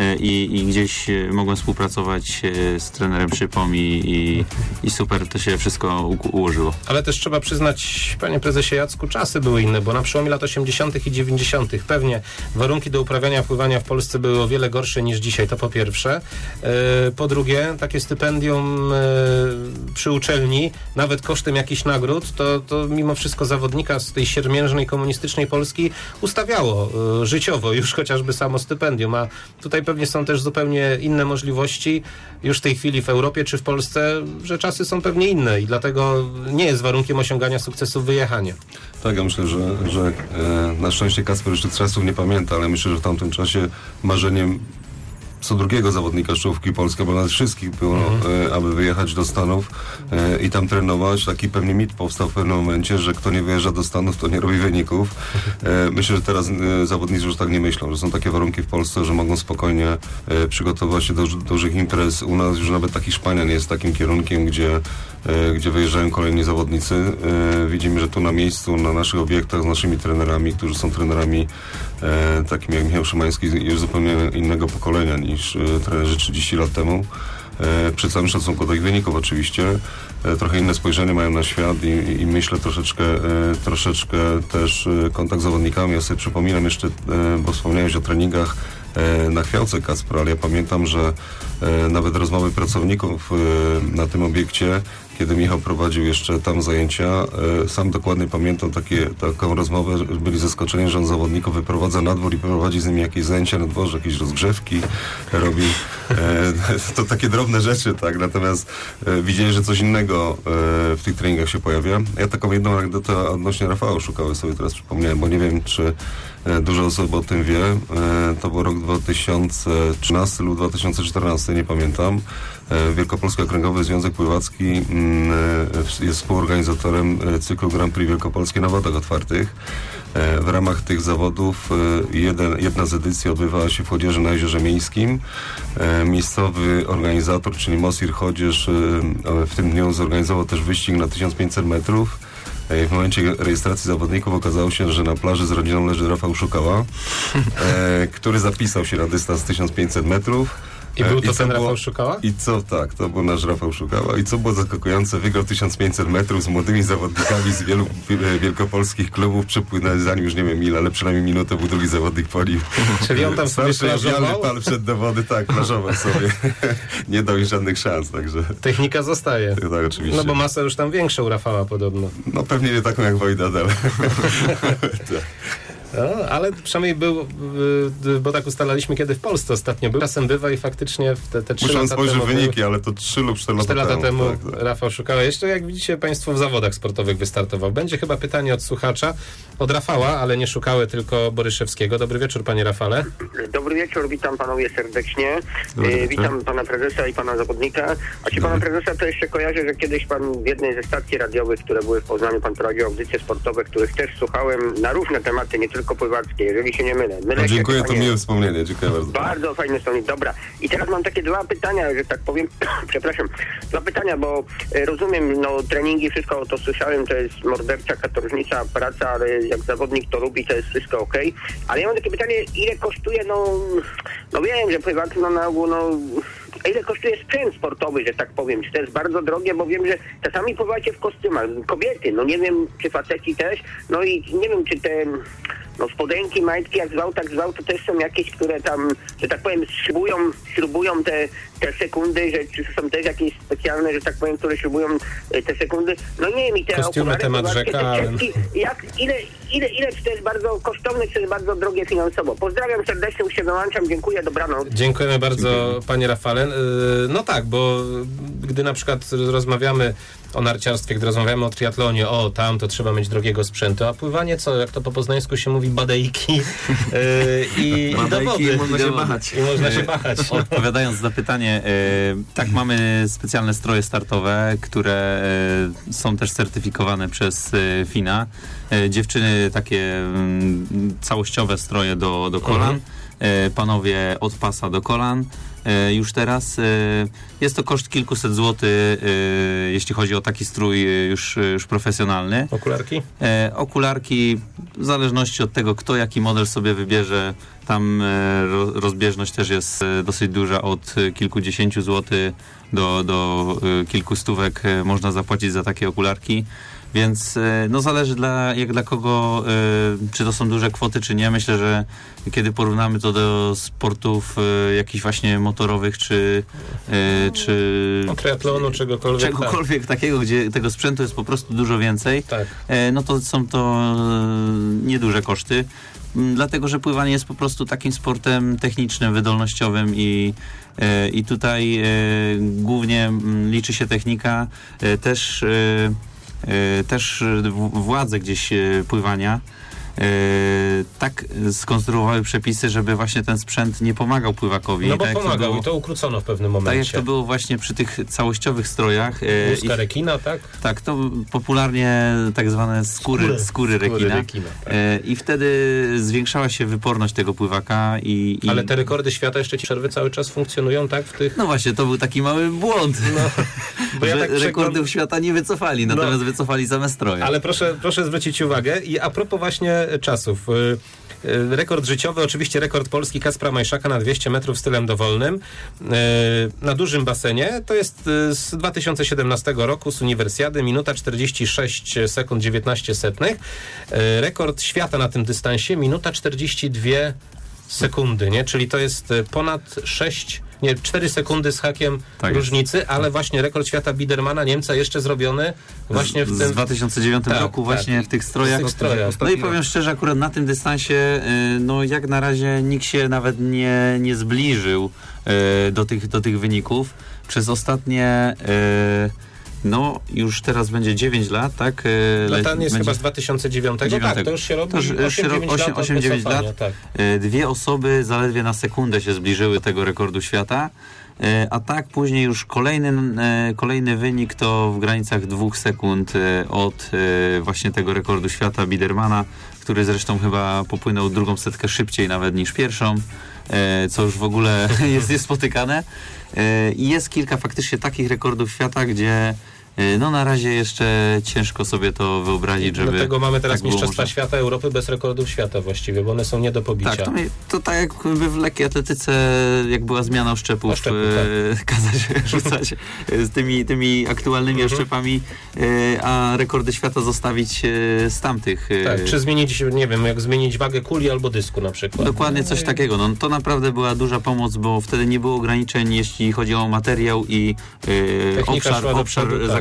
S5: i gdzieś mogłem współpracować z trenerem Szypą i super to się wszystko ułożyło.
S2: Ale też trzeba przyznać, panie prezesie Jacku, czasy były inne, bo na przełomie lat 80. i 90. pewnie warunki do uprawiania pływania w Polsce były o wiele gorsze niż dzisiaj, to po pierwsze. Po drugie, takie stypendium przy uczelni, nawet kosztem jakichś nagród, to mimo wszystko zawodnika z tej siermiężnej komunistycznej Polski ustawiało życiowo już chociażby samo stypendium, a tutaj pewnie są też zupełnie inne możliwości już w tej chwili w Europie czy w Polsce, że czasy są pewnie inne i dlatego nie jest warunkiem osiągania sukcesu wyjechanie.
S3: Tak, ja myślę, że na szczęście Kacper już tych czasów nie pamięta, ale myślę, że w tamtym czasie marzeniem co drugiego zawodnika z czołówki polskiej, bo nawet wszystkich było, aby wyjechać do Stanów i tam trenować. Taki pewnie mit powstał w pewnym momencie, że kto nie wyjeżdża do Stanów, to nie robi wyników. Myślę, że teraz zawodnicy już tak nie myślą, że są takie warunki w Polsce, że mogą spokojnie przygotować się do dużych imprez. U nas już nawet taki Hiszpania nie jest takim kierunkiem, gdzie wyjeżdżają kolejni zawodnicy. Widzimy, że tu na miejscu, na naszych obiektach z naszymi trenerami, którzy są trenerami takimi jak Michał Szymański, już zupełnie innego pokolenia niż trenerzy 30 lat temu. Przy całym szacunku do ich wyników oczywiście. Trochę inne spojrzenie mają na świat i myślę troszeczkę też kontakt z zawodnikami. Ja sobie przypominam jeszcze, bo wspomniałeś o treningach na Chwiałce, Kacper, ale ja pamiętam, że nawet rozmowy pracowników na tym obiekcie, kiedy Michał prowadził jeszcze tam zajęcia, sam dokładnie pamiętam taką rozmowę, że byli zaskoczeni, że on zawodników wyprowadza na dwór i prowadzi z nimi jakieś zajęcia na dworze, jakieś rozgrzewki robi. To takie drobne rzeczy, tak, natomiast widzieli, że coś innego w tych treningach się pojawia. Ja taką jedną anegdotę odnośnie Rafała Szukały sobie teraz przypomniałem, bo nie wiem, czy dużo osób o tym wie. To był rok 2013 lub 2014, nie pamiętam. Wielkopolski Okręgowy Związek Pływacki jest współorganizatorem cyklu Grand Prix Wielkopolskie na wodach otwartych. W ramach tych zawodów jedna z edycji odbywała się w Chodzieży na Jeziorze Miejskim. Miejscowy organizator, czyli Mosir Chodzież, w tym dniu zorganizował też wyścig na 1500 metrów. W momencie rejestracji zawodników okazało się, że na plaży z rodziną leży Rafał Szukała, który zapisał się na dystans 1500 metrów.
S2: I był to ten Rafał Szukała?
S3: Tak, to był nasz Rafał Szukała. I co było zaskakujące, wygrał 1500 metrów z młodymi zawodnikami z wielu wielkopolskich klubów. Przepłynęli za nim już nie wiem ile, ale przynajmniej minutę był drugi zawodnik po nim.
S2: Czyli on tam sobie plażował?
S3: Pan wszedł do wody, tak, plażował sobie. Nie dał im żadnych szans, także...
S2: Technika zostaje.
S3: Tak, oczywiście.
S2: No bo masa już tam większa u Rafała podobno.
S3: No pewnie nie taką jak Wojda, ale... tak.
S2: No, ale przynajmniej był, bo tak ustalaliśmy, kiedy w Polsce ostatnio był. Czasem bywa i faktycznie w te 3
S3: Muszę
S2: lata
S3: spojrzeć
S2: temu...
S3: wyniki, ale to 3 lub 4
S2: lata temu
S3: tak.
S2: Rafał Szukała. Jeszcze, jak widzicie Państwo, w zawodach sportowych wystartował. Będzie chyba pytanie od słuchacza, od Rafała, ale nie Szukały, tylko Boryszewskiego. Dobry wieczór, panie Rafale.
S8: Dobry wieczór, witam panowie serdecznie.
S4: Dobry
S8: Witam pana prezesa i pana zawodnika. A ci pana prezesa to jeszcze kojarzę, że kiedyś pan w jednej ze stacji radiowych, które były w Poznaniu, pan prowadził audycje sportowe, których też słuchałem na różne tematy, nie tylko pływackie, jeżeli się nie mylę.
S3: No, dziękuję, to miłe wspomnienie. Dziękuję bardzo.
S8: Bardzo fajne wspomnienie. Dobra. I teraz mam takie 2 pytania, że tak powiem. Przepraszam. 2 pytania, bo rozumiem, treningi, wszystko to słyszałem, to jest mordercza, katorżnicza praca, ale jak zawodnik to lubi, to jest wszystko okej. Ale ja mam takie pytanie, ile kosztuje, wiem, że pływacy na ogół, a ile kosztuje sprzęt sportowy, że tak powiem? Czy to jest bardzo drogie, bo wiem, że czasami pływacie w kostiumach, kobiety, nie wiem, czy faceci też, i nie wiem, czy te spodenki, majtki, jak zwał, to też są jakieś, które tam, że tak powiem, śrubują te sekundy, czy są też jakieś specjalne, że tak powiem, które śrubują te sekundy. Nie wiem, i te
S2: kostiumy,
S8: okulary,
S2: temat rzeka.
S8: Ile czy to jest bardzo kosztowne, czy to jest bardzo drogie finansowo? Pozdrawiam serdecznie, się wyłączam, dziękuję, dobranoc.
S2: Dziękujemy bardzo, panie Rafale. No tak, bo gdy na przykład rozmawiamy o narciarstwie, gdy rozmawiamy o triatlonie, tam to trzeba mieć drogiego sprzętu, a pływanie jak to po poznańsku się mówi, badejki i dowody.
S4: Można się bachać.
S2: I można się bachać.
S5: Odpowiadając na pytanie, tak, mamy specjalne stroje startowe, które są też certyfikowane przez FINA. Dziewczyny takie całościowe stroje do kolan, panowie od pasa do kolan. Już teraz jest to koszt kilkuset złotych, jeśli chodzi o taki strój już profesjonalny.
S2: Okularki?
S5: Okularki, w zależności od tego, kto jaki model sobie wybierze, tam rozbieżność też jest dosyć duża, od kilkudziesięciu złotych do kilku stówek można zapłacić za takie okularki. Więc zależy jak dla kogo, czy to są duże kwoty, czy nie. Myślę, że kiedy porównamy to do sportów jakichś właśnie motorowych, czy
S2: triatlonu, czegokolwiek
S5: takiego, gdzie tego sprzętu jest po prostu dużo więcej,
S2: tak.
S5: To są to nieduże koszty. Dlatego, że pływanie jest po prostu takim sportem technicznym, wydolnościowym i tutaj głównie liczy się technika, też władze gdzieś pływania tak skonstruowały przepisy, żeby właśnie ten sprzęt nie pomagał pływakowi.
S2: Bo pomagał i to ukrócono w pewnym momencie.
S5: Tak jak to było właśnie przy tych całościowych strojach.
S2: Łuska rekina, tak?
S5: Tak, to popularnie tak zwane skóry rekina. Tak. I wtedy zwiększała się wyporność tego pływaka.
S2: Ale te rekordy świata jeszcze ci przerwy cały czas funkcjonują, tak?
S5: No właśnie, to był taki mały błąd.
S2: Bo ja
S5: rekordów świata nie wycofali, natomiast wycofali same stroje.
S2: Ale proszę zwrócić uwagę i a propos właśnie czasów. Rekord życiowy, oczywiście rekord polski Kacpra Majszaka na 200 metrów stylem dowolnym na dużym basenie. To jest z 2017 roku, z Uniwersjady, minuta 46 sekund 19 setnych. Rekord świata na tym dystansie, minuta 42 sekundy, nie? Czyli to jest ponad 4 sekundy z hakiem różnicy, ale właśnie rekord świata Biedermana, Niemca, jeszcze zrobiony właśnie w tym...
S5: W 2009 roku właśnie w tych strojach. No i powiem szczerze, akurat na tym dystansie jak na razie nikt się nawet nie zbliżył do tych wyników. Przez ostatnie... już teraz będzie 9 lat, tak?
S2: Ten jest chyba z 2009. Tak, to już się robi 8-9
S5: lat.
S2: Tak.
S5: 2 osoby zaledwie na sekundę się zbliżyły tego rekordu świata. A tak później już kolejny wynik to w granicach 2 sekund od właśnie tego rekordu świata Biedermana, który zresztą chyba popłynął drugą setkę szybciej nawet niż pierwszą, co już w ogóle jest niespotykane. I jest kilka faktycznie takich rekordów świata, gdzie na razie jeszcze ciężko sobie to wyobrazić, żeby...
S2: Dlatego mamy teraz
S5: tak
S2: Mistrzostwa Świata Europy bez rekordów świata właściwie, bo one są nie do pobicia.
S5: Tak, to tak jakby w lekkiej atletyce, jak była zmiana oszczepów, kazać rzucać z tymi aktualnymi oszczepami, a rekordy świata zostawić z tamtych.
S2: Tak, czy zmienić, nie wiem, jak zmienić wagę kuli albo dysku na przykład.
S5: Dokładnie coś takiego. To naprawdę była duża pomoc, bo wtedy nie było ograniczeń, jeśli chodzi o materiał i obszar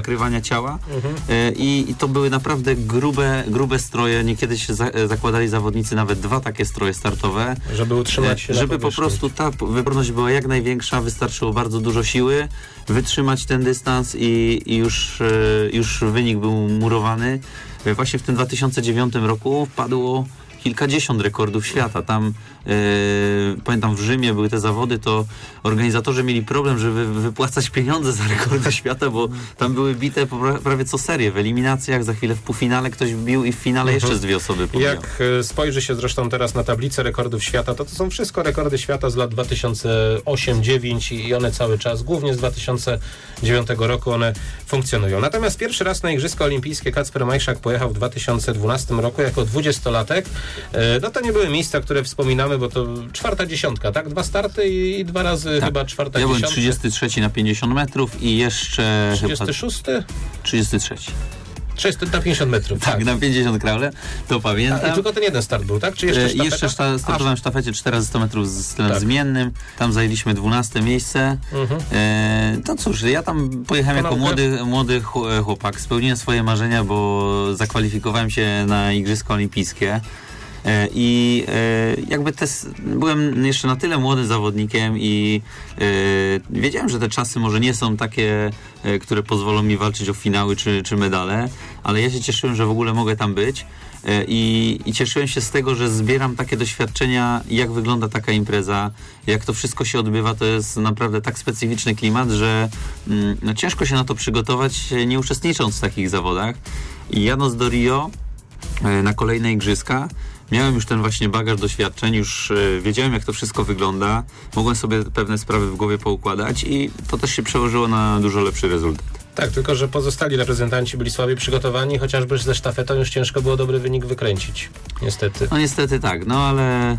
S5: zakrywania ciała i to były naprawdę grube stroje. Niekiedy się zakładali zawodnicy nawet 2 takie stroje startowe.
S2: Żeby utrzymać się
S5: żeby po prostu ta wyporność była jak największa, wystarczyło bardzo dużo siły, wytrzymać ten dystans i już wynik był murowany. Właśnie w tym 2009 roku padło kilkadziesiąt rekordów świata. Tam pamiętam w Rzymie były te zawody, to organizatorzy mieli problem, żeby wypłacać pieniądze za rekordy świata, bo tam były bite prawie co serię. W eliminacjach, za chwilę w półfinale ktoś bił i w finale jeszcze z 2 osoby pobijały.
S2: Jak spojrzy się zresztą teraz na tablicę rekordów świata, to są wszystko rekordy świata z lat 2008-2009 i one cały czas, głównie z 2009 roku one funkcjonują. Natomiast pierwszy raz na Igrzyska Olimpijskie Kacper Majchrzak pojechał w 2012 roku jako 20-latek. No to nie były miejsca, które wspominamy, bo to 4. dziesiątka, tak? 2 starty i 2 razy chyba 4.
S5: Ja byłem
S2: dziesiątka.
S5: 33 na 50 metrów i jeszcze
S2: 36?
S5: 33.
S2: 6 na 50 metrów.
S5: Tak, na 50 kraule, to pamiętam.
S2: I tylko ten jeden start był, tak? Czy jeszcze sztafeta?
S5: Jeszcze startowałem w sztafecie 4 razy 100 metrów z stylem zmiennym. Tam zajęliśmy 12 miejsce. To cóż, ja tam pojechałem jako młody chłopak. Spełniłem swoje marzenia, bo zakwalifikowałem się na Igrzyska Olimpijskie. I jakby byłem jeszcze na tyle młodym zawodnikiem i wiedziałem, że te czasy może nie są takie, które pozwolą mi walczyć o finały czy medale, ale ja się cieszyłem, że w ogóle mogę tam być i cieszyłem się z tego, że zbieram takie doświadczenia, jak wygląda taka impreza, jak to wszystko się odbywa. To jest naprawdę tak specyficzny klimat, że no, ciężko się na to przygotować, nie uczestnicząc w takich zawodach. I jadąc do Rio na kolejne igrzyska, miałem już ten właśnie bagaż doświadczeń, już wiedziałem, jak to wszystko wygląda, mogłem sobie pewne sprawy w głowie poukładać i to też się przełożyło na dużo lepszy rezultat.
S2: Tak, tylko że pozostali reprezentanci byli słabiej przygotowani, chociażby ze sztafetą już ciężko było dobry wynik wykręcić. Niestety.
S5: No niestety tak, no ale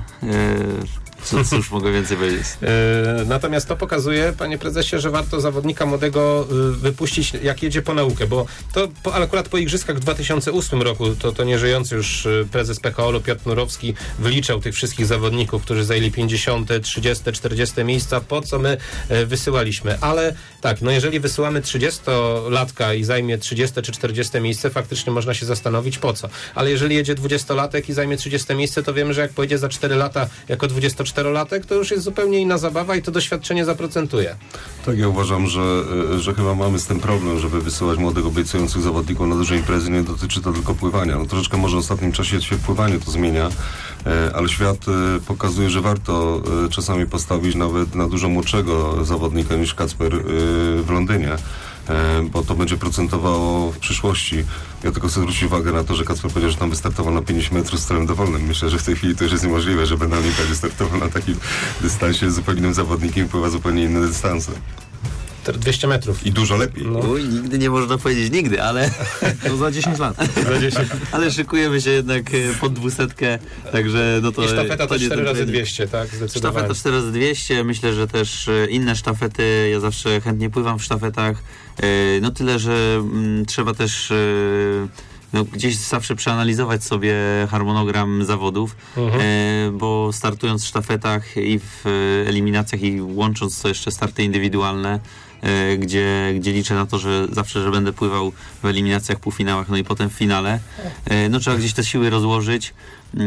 S5: cóż mogę więcej powiedzieć.
S2: Natomiast to pokazuje, panie prezesie, że warto zawodnika młodego wypuścić, jak jedzie po naukę, bo to ale akurat po igrzyskach w 2008 roku to nieżyjący już prezes PKOL-u Piotr Nurowski wyliczał tych wszystkich zawodników, którzy zajęli 50, 30, 40 miejsca, po co my wysyłaliśmy. Ale tak, no jeżeli wysyłamy 30-latka i zajmie 30 czy 40 miejsce, faktycznie można się zastanowić po co. Ale jeżeli jedzie 20-latek i zajmie 30 miejsce, to wiemy, że jak pojedzie za 4 lata jako 24-latek, to już jest zupełnie inna zabawa i to doświadczenie zaprocentuje.
S3: Tak, ja uważam, że chyba mamy z tym problem, żeby wysyłać młodych, obiecujących zawodników na duże imprezy. Nie dotyczy to tylko pływania. No troszeczkę może w ostatnim czasie się pływanie to zmienia, ale świat pokazuje, że warto czasami postawić nawet na dużo młodszego zawodnika niż Kacper w Londynie, bo to będzie procentowało w przyszłości. Ja tylko chcę zwrócić uwagę na to, że Kacper powiedział, że tam wystartował na 50 metrów z celem dowolnym. Myślę, że w tej chwili to już jest niemożliwe, żeby na Olimpiadzie startował na takim dystansie z zupełnie innym zawodnikiem i pływa zupełnie inne dystanse.
S2: 200 metrów.
S3: I dużo lepiej.
S2: No.
S5: Uj, nigdy nie można powiedzieć nigdy, ale
S4: To za 10 lat.
S2: Za 10.
S5: ale szykujemy się jednak pod 200, także no to...
S2: I sztafeta to
S5: nie
S2: 4
S5: ten
S2: razy
S5: trening.
S2: 200, tak? Zdecydowanie.
S5: Sztafeta 4 razy 200, myślę, że też inne sztafety, ja zawsze chętnie pływam w sztafetach, no tyle, że trzeba też no, gdzieś zawsze przeanalizować sobie harmonogram zawodów, bo startując w sztafetach i w eliminacjach i łącząc to jeszcze starty indywidualne, gdzie liczę na to, że zawsze, że będę pływał w eliminacjach, półfinałach, no i potem w finale, no trzeba gdzieś te siły rozłożyć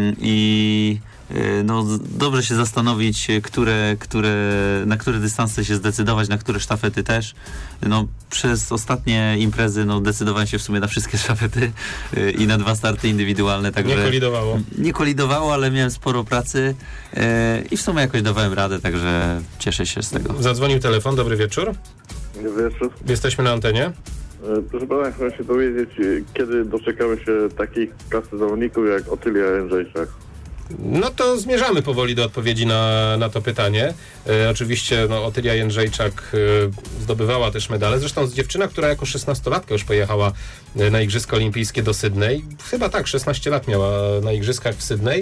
S5: i no, dobrze się zastanowić, na które dystanse się zdecydować, na które sztafety też. No, przez ostatnie imprezy decydowałem się w sumie na wszystkie sztafety i na 2 starty indywidualne. Także
S2: Nie kolidowało.
S5: Nie kolidowało, ale miałem sporo pracy i w sumie jakoś dawałem radę, także cieszę się z tego.
S2: Zadzwonił telefon, dobry wieczór.
S7: Wieczór.
S2: Jesteśmy na antenie.
S7: Proszę pana, chciałem się dowiedzieć, kiedy doczekamy się takich klasy zawodników jak Otylia Jędrzejczak.
S2: No to zmierzamy powoli do odpowiedzi na to pytanie. Oczywiście Otylia Jędrzejczak zdobywała też medale. Zresztą dziewczyna, która jako 16-latka już pojechała na Igrzyska Olimpijskie do Sydney. Chyba tak, 16 lat miała na Igrzyskach w Sydney.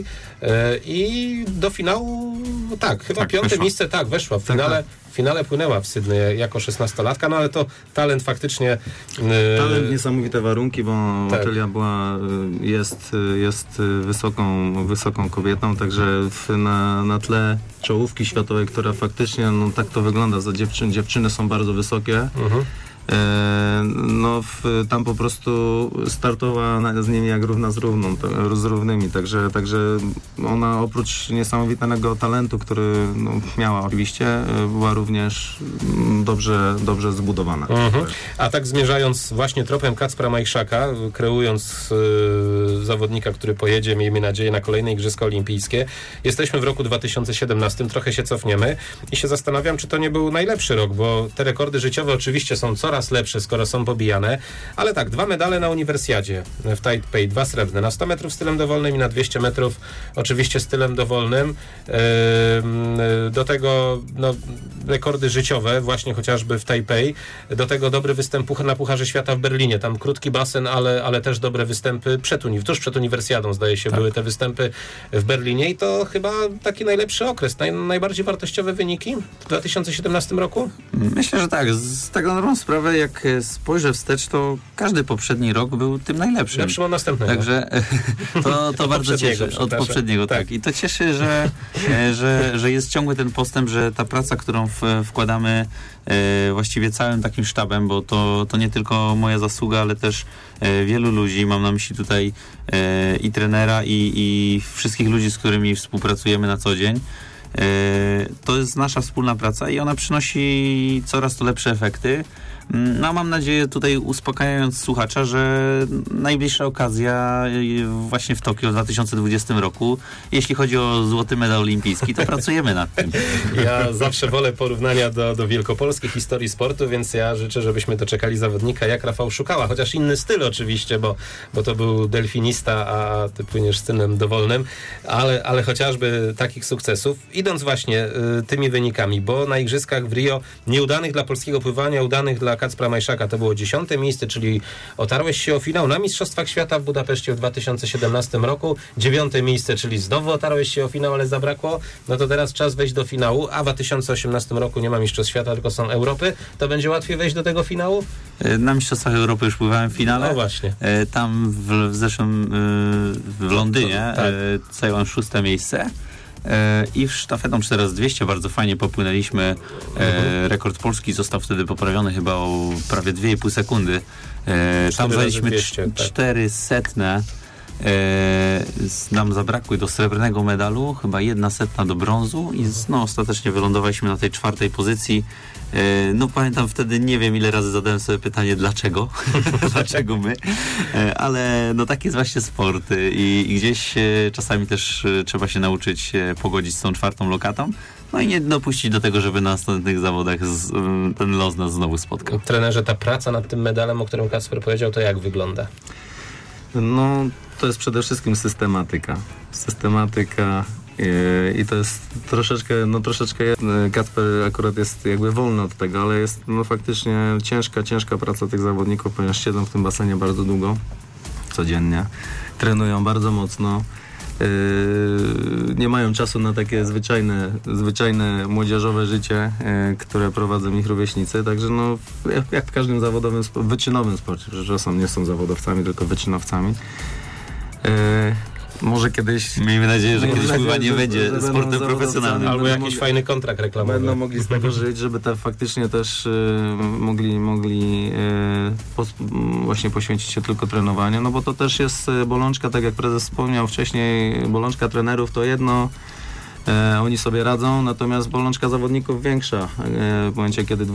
S2: I do finału, chyba
S5: Tak,
S2: 5.
S5: weszła.
S2: miejsce, weszła. W finale płynęła w Sydney jako 16-latka, no ale to talent faktycznie...
S4: Talent, niesamowite warunki, bo
S2: Tak.
S4: Otylia jest wysoką kobietą, także na tle czołówki światowej, która faktycznie, tak to wygląda, za dziewczyny są bardzo wysokie. Tam po prostu startowała z nimi jak równa z równymi, także ona oprócz niesamowitego talentu, który miała oczywiście, była również dobrze zbudowana.
S2: A tak zmierzając właśnie tropem Kacpra Majchrzaka, kreując zawodnika, który pojedzie, miejmy nadzieję, na kolejne Igrzyska Olimpijskie, jesteśmy w roku 2017, trochę się cofniemy i się zastanawiam, czy to nie był najlepszy rok, bo te rekordy życiowe oczywiście są coraz lepsze, skoro są pobijane, ale tak, 2 medale na uniwersjadzie w Taipei, 2 srebrne, na 100 metrów stylem dowolnym i na 200 metrów oczywiście stylem dowolnym. Do tego rekordy życiowe, właśnie chociażby w Taipei, do tego dobry występ na Pucharze Świata w Berlinie, tam krótki basen, ale też dobre występy tuż przed uniwersjadą, zdaje się, były te występy w Berlinie i to chyba taki najlepszy okres, najbardziej wartościowe wyniki w 2017 roku?
S5: Myślę, że tak. Z tak na dobrą sprawę, jak spojrzę wstecz, to każdy poprzedni rok był tym najlepszym.
S2: Lepszym od następnego.
S5: Także to bardzo cieszy. Od poprzedniego, tak. I to cieszy, że jest ciągły ten postęp, że ta praca, którą wkładamy właściwie całym takim sztabem, bo to nie tylko moja zasługa, ale też wielu ludzi, mam na myśli tutaj i trenera, i wszystkich ludzi, z którymi współpracujemy na co dzień. To jest nasza wspólna praca i ona przynosi coraz to lepsze efekty. No, mam nadzieję, tutaj uspokajając słuchacza, że najbliższa okazja właśnie w Tokio w 2020 roku, jeśli chodzi o złoty medal olimpijski, to pracujemy nad tym.
S2: Ja zawsze wolę porównania do wielkopolskiej historii sportu, więc ja życzę, żebyśmy doczekali zawodnika jak Rafał Szukała, chociaż inny styl oczywiście, bo to był delfinista, a ty płyniesz stylem dowolnym, ale chociażby takich sukcesów. Idąc właśnie tymi wynikami, bo na Igrzyskach w Rio nieudanych dla polskiego pływania, udanych dla Kacpra Majchrzaka to było 10. miejsce, czyli otarłeś się o finał na Mistrzostwach Świata w Budapeszcie w 2017 roku. 9. miejsce, czyli znowu otarłeś się o finał, ale zabrakło. No to teraz czas wejść do finału, a w 2018 roku nie ma Mistrzostw Świata, tylko są Europy. To będzie łatwiej wejść do tego finału?
S5: Na Mistrzostwach Europy już pływałem w finale.
S2: No właśnie.
S5: Tam w zeszłym w Londynie zająłem 6. miejsce. I sztafetą 4x200 bardzo fajnie popłynęliśmy. Rekord polski został wtedy poprawiony chyba o prawie 2,5 sekundy. Tam zajęliśmy 400. Nam zabrakły do srebrnego medalu, chyba 1/100 do brązu i ostatecznie wylądowaliśmy na tej 4. pozycji. Pamiętam wtedy, nie wiem ile razy zadałem sobie pytanie, dlaczego? Dlaczego my? Ale taki jest właśnie sport i gdzieś czasami też trzeba się nauczyć pogodzić z tą 4. lokatą. No i nie dopuścić do tego, żeby na następnych zawodach ten los nas znowu spotkał.
S2: Trenerze, ta praca nad tym medalem, o którym Kacper powiedział, to jak wygląda?
S4: To jest przede wszystkim systematyka. I to jest troszeczkę Kacper akurat jest jakby wolny od tego, ale jest faktycznie ciężka praca tych zawodników, ponieważ siedzą w tym basenie bardzo długo, codziennie, trenują bardzo mocno, nie mają czasu na takie zwyczajne młodzieżowe życie, które prowadzą ich rówieśnicy, także jak w każdym zawodowym, wyczynowym sporcie, że czasem nie są zawodowcami, tylko wyczynowcami. Może kiedyś...
S5: Miejmy nadzieję, że kiedyś pływanie będzie sportem profesjonalnym.
S2: Albo jakiś fajny kontrakt reklamowy.
S4: Będą mogli z tego żyć, żeby faktycznie też mogli właśnie poświęcić się tylko trenowaniu, bo to też jest bolączka, tak jak prezes wspomniał wcześniej, bolączka trenerów to jedno, oni sobie radzą, natomiast bolączka zawodników większa. W momencie, kiedy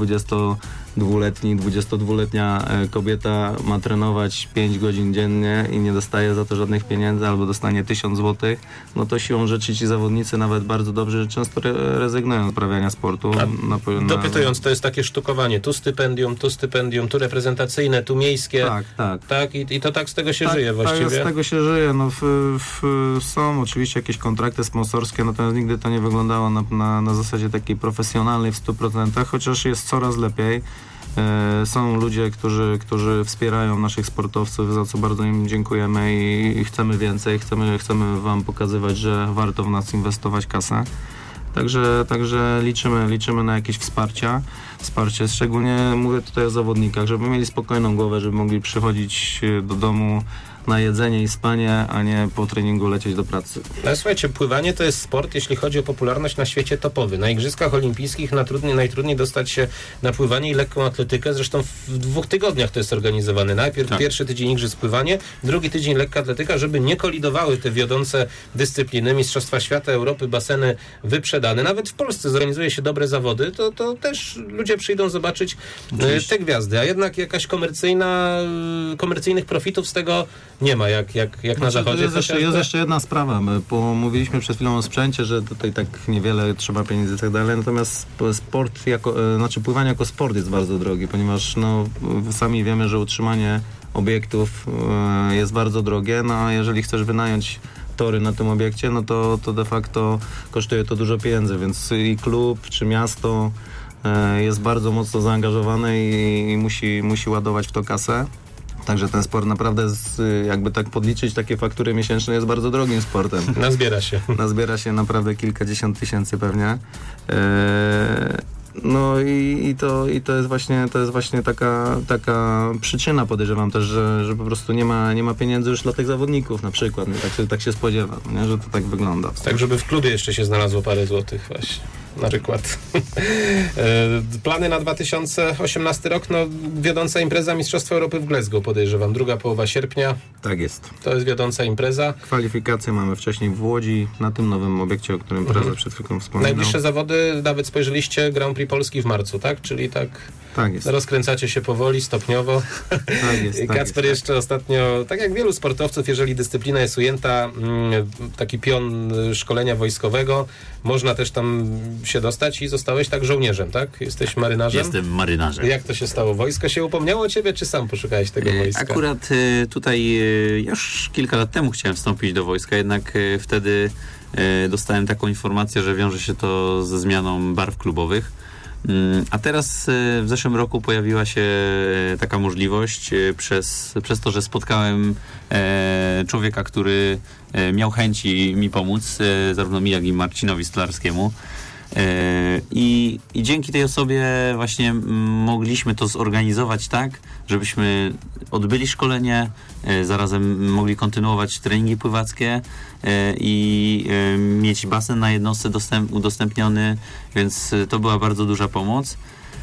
S4: 22-letnia kobieta ma trenować 5 godzin dziennie i nie dostaje za to żadnych pieniędzy albo dostanie 1000 zł, to siłą rzeczy ci zawodnicy nawet bardzo dobrze często rezygnują z uprawiania sportu.
S2: Dopytując, to jest takie sztukowanie, tu stypendium, tu reprezentacyjne, tu miejskie. Tak. I to tak z tego się żyje właściwie.
S4: Tak, z tego się żyje. Są oczywiście jakieś kontrakty sponsorskie, natomiast nigdy to nie wyglądało na zasadzie takiej profesjonalnej w 100%, chociaż jest coraz lepiej. Są ludzie, którzy wspierają naszych sportowców, za co bardzo im dziękujemy i chcemy więcej. Chcemy wam pokazywać, że warto w nas inwestować kasę. Także liczymy na jakieś wsparcie, szczególnie mówię tutaj o zawodnikach, żeby mieli spokojną głowę, żeby mogli przychodzić do domu na jedzenie i spanie, a nie po treningu lecieć do pracy.
S2: Ale słuchajcie, pływanie to jest sport, jeśli chodzi o popularność na świecie, topowy. Na Igrzyskach Olimpijskich najtrudniej dostać się na pływanie i lekką atletykę. Zresztą w 2 tygodniach to jest organizowane. Najpierw pierwszy tydzień igrzysk pływanie, drugi tydzień lekka atletyka, żeby nie kolidowały te wiodące dyscypliny. Mistrzostwa Świata, Europy, baseny wyprzedane. Nawet w Polsce zorganizuje się dobre zawody, to też ludzie przyjdą zobaczyć te gwiazdy. A jednak jakaś komercyjnych profitów z tego nie ma, jak na zachodzie.
S4: Jest jeszcze jedna sprawa. Mówiliśmy przed chwilą o sprzęcie, że tutaj tak niewiele trzeba pieniędzy i tak dalej, natomiast pływanie jako sport jest bardzo drogi, ponieważ sami wiemy, że utrzymanie obiektów jest bardzo drogie, a jeżeli chcesz wynająć tory na tym obiekcie, to de facto kosztuje to dużo pieniędzy, więc i klub, czy miasto jest bardzo mocno zaangażowany i musi ładować w to kasę. Także ten sport naprawdę, jakby tak podliczyć takie faktury miesięczne, jest bardzo drogim sportem. Nazbiera się naprawdę kilkadziesiąt tysięcy pewnie. To jest właśnie taka przyczyna, podejrzewam też, że po prostu nie ma pieniędzy już dla tych zawodników na przykład. Tak się spodziewam, nie? Że to tak wygląda.
S2: Tak, żeby w klubie jeszcze się znalazło parę złotych właśnie. Na przykład. Plany na 2018 rok, wiodąca impreza Mistrzostwa Europy w Glasgow, podejrzewam. 2. połowa sierpnia.
S4: Tak jest.
S2: To jest wiodąca impreza.
S4: Kwalifikacje mamy wcześniej w Łodzi, na tym nowym obiekcie, o którym prezes przed chwilą wspominał.
S2: Najbliższe zawody, nawet spojrzeliście, Grand Prix Polski w marcu, tak? Czyli tak
S4: jest.
S2: Rozkręcacie się powoli, stopniowo.
S4: Tak jest.
S2: Kacper jeszcze ostatnio, tak jak wielu sportowców, jeżeli dyscyplina jest ujęta, taki pion szkolenia wojskowego, można też tam się dostać i zostałeś tak żołnierzem, tak? Jesteś marynarzem?
S5: Jestem marynarzem.
S2: Jak to się stało? Wojsko się upomniało o ciebie, czy sam poszukałeś tego wojska?
S5: Akurat tutaj już kilka lat temu chciałem wstąpić do wojska, jednak wtedy dostałem taką informację, że wiąże się to ze zmianą barw klubowych. A teraz w zeszłym roku pojawiła się taka możliwość przez to, że spotkałem człowieka, który miał chęci mi pomóc, zarówno mi, jak i Marcinowi Stolarskiemu. I dzięki tej osobie właśnie mogliśmy to zorganizować tak, żebyśmy odbyli szkolenie, zarazem mogli kontynuować treningi pływackie i mieć basen na jednostce udostępniony, więc to była bardzo duża pomoc.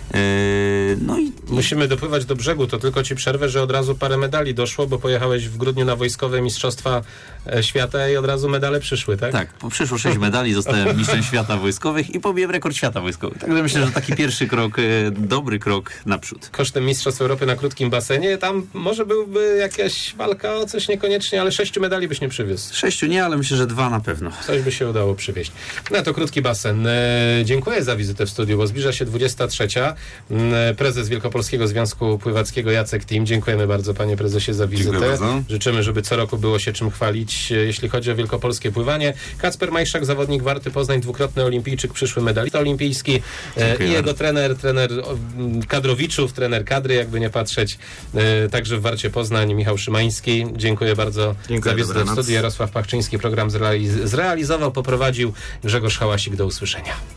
S2: Musimy dopływać do brzegu, to tylko ci przerwę, że od razu parę medali doszło, bo pojechałeś w grudniu na wojskowe mistrzostwa świata i od razu medale przyszły, tak?
S5: Tak, przyszło 6 medali, zostałem mistrzem świata wojskowych i pobiłem rekord świata wojskowych. Także myślę, że taki pierwszy krok, dobry krok naprzód.
S2: Kosztem Mistrzostw Europy na krótkim basenie, tam może byłby jakaś walka o coś niekoniecznie, ale 6 medali byś nie przywiózł.
S5: 6 nie, ale myślę, że 2 na pewno.
S2: Coś by się udało przywieźć. No to krótki basen. Dziękuję za wizytę w studiu, bo zbliża się 23. Prezes Wielkopolskiego Związku Pływackiego Jacek Tim. Dziękujemy bardzo, panie prezesie, za wizytę. Życzymy, żeby co roku było się czym chwalić, jeśli chodzi o wielkopolskie pływanie. Kacper Majszak, zawodnik Warty Poznań, 2-krotny olimpijczyk, przyszły medalista olimpijski. I jego trener kadrowiczów, trener kadry, jakby nie patrzeć. Także w Warcie Poznań Michał Szymański. Dziękuję bardzo za wizytę w studiu. Jarosław Pachczyński program zrealizował, poprowadził. Grzegorz Hałasik, do usłyszenia.